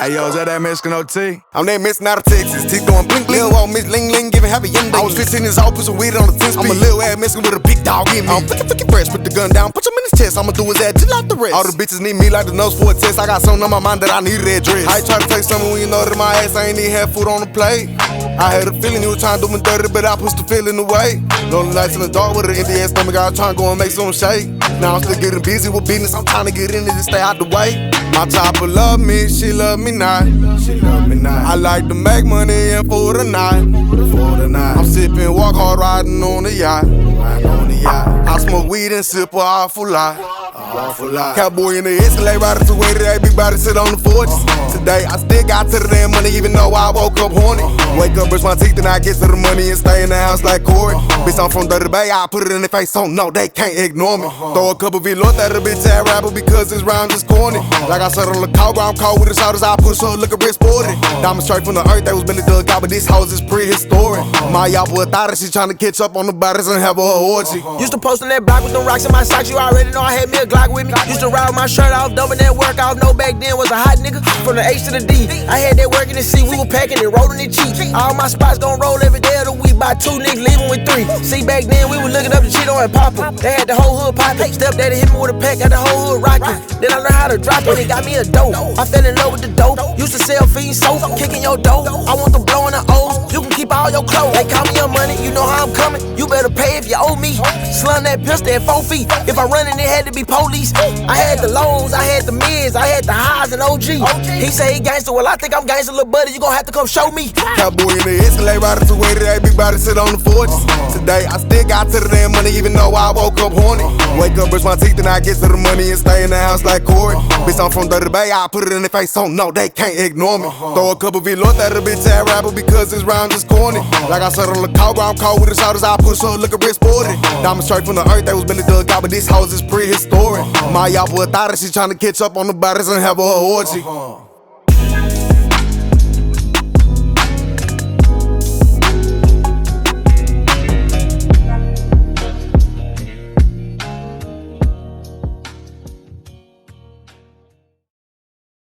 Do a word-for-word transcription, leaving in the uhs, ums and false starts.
Hey yo, is that that Mexican O T? I'm that Mexican out of Texas. Teeth going blink blink. Lil' old Miss Ling Ling giving happy ending. I was fifteen years old, put some weed on the ten speed. I'm a little ass Mexican with a big dog in me. I'm flickin' flickin' fresh, put the gun down, put him in his chest. I'ma do his ass just like the rest. All the bitches need me like the nose for a test. I got something on my mind that I need to address. I ain't try to take something when you know that my ass I ain't even had food on the plate. I had a feeling you was trying to do me dirty, but I pushed the feeling away. Lonely nights in the dark with an empty ass stomach, I was trying to go and make some shake. Now I'm still getting busy with business, I'm trying to get in it and stay out the way. My chopper love me, she love me not. She love me not. I like to make money and for the night. For the night. I'm sipping, walk hard, riding on the yacht. Riding on the yacht. I smoke weed and sip an awful lot. Awful lot. Cowboy in the Escalade, riding to way that big body sit on the fortress. Uh-huh. Today I still got to the damn money, even though I woke up horny. Uh-huh. Wake up, brush my teeth, and I get to the money and stay in the house like Corey. Uh-huh. Bitch, I'm from Dirty Bay, I put it in their face, so no, they can't ignore me. Uh-huh. Throw a couple V-Lord at a bitch ass rapper because this round is corny. Uh-huh. Like I said on the call, I'm cold with the shouters, I push her, look a bit sporty. Uh-huh. Diamond straight from the earth, that was been dug out, but this house is prehistoric. Uh-huh. My y'all boy thought that she trying to catch up on the bodies and have a orgy. Uh-huh. Used to post on that block with them rocks in my socks, you already know I had me a Glock with me. Used to ride with my shirt off, dumping that work off, no back then was a hot nigga. From the H to the D, I had that work in the C, we were packing it, rolling it cheap. All my spots gon' roll every day of the week, by two niggas leaving with three. See, back then we were looking up the Cheeto and Papa. They had the whole hood poppin'. Stepdaddy hit me with a pack, got the whole hood rockin'. Then I learned how to drop it, it got me a dope. I fell in love with the dope, used to sell fiends soap, kicking your dough. I want the blow in the O's, you can keep all your clothes. They call me your money, you know how I'm coming. You better pay if you owe me. Slung that pistol at four feet, if I run in it had to be police. I had the lows, I had the mids, I had the highs and O G. He say he gangster, well I think I'm gangster, little buddy, you gon' have to come show me. Cowboy in the Escalade, riding to way that big body sit on the fortress. Uh-huh. Today I still got to the damn money, even though I woke up horny. Uh-huh. Wake up, brush my teeth, and I get to the money and stay in the house like Corey. Uh-huh. Bitch, I'm from Dirty Bay, I put it in their face, so no, they can't ignore me. Uh-huh. Throw a couple V-Lord at a bitch ass rapper because this round is corny. Uh-huh. Like I said on the call, I'm cold with the shouters, I push her, look a bit sporty. Uh-huh. Diamond straight from the earth, that was been dug out, but this house is prehistoric. Uh-huh. My y'all boy thought that she trying to catch up on the bodies and have a orgy. Uh-huh.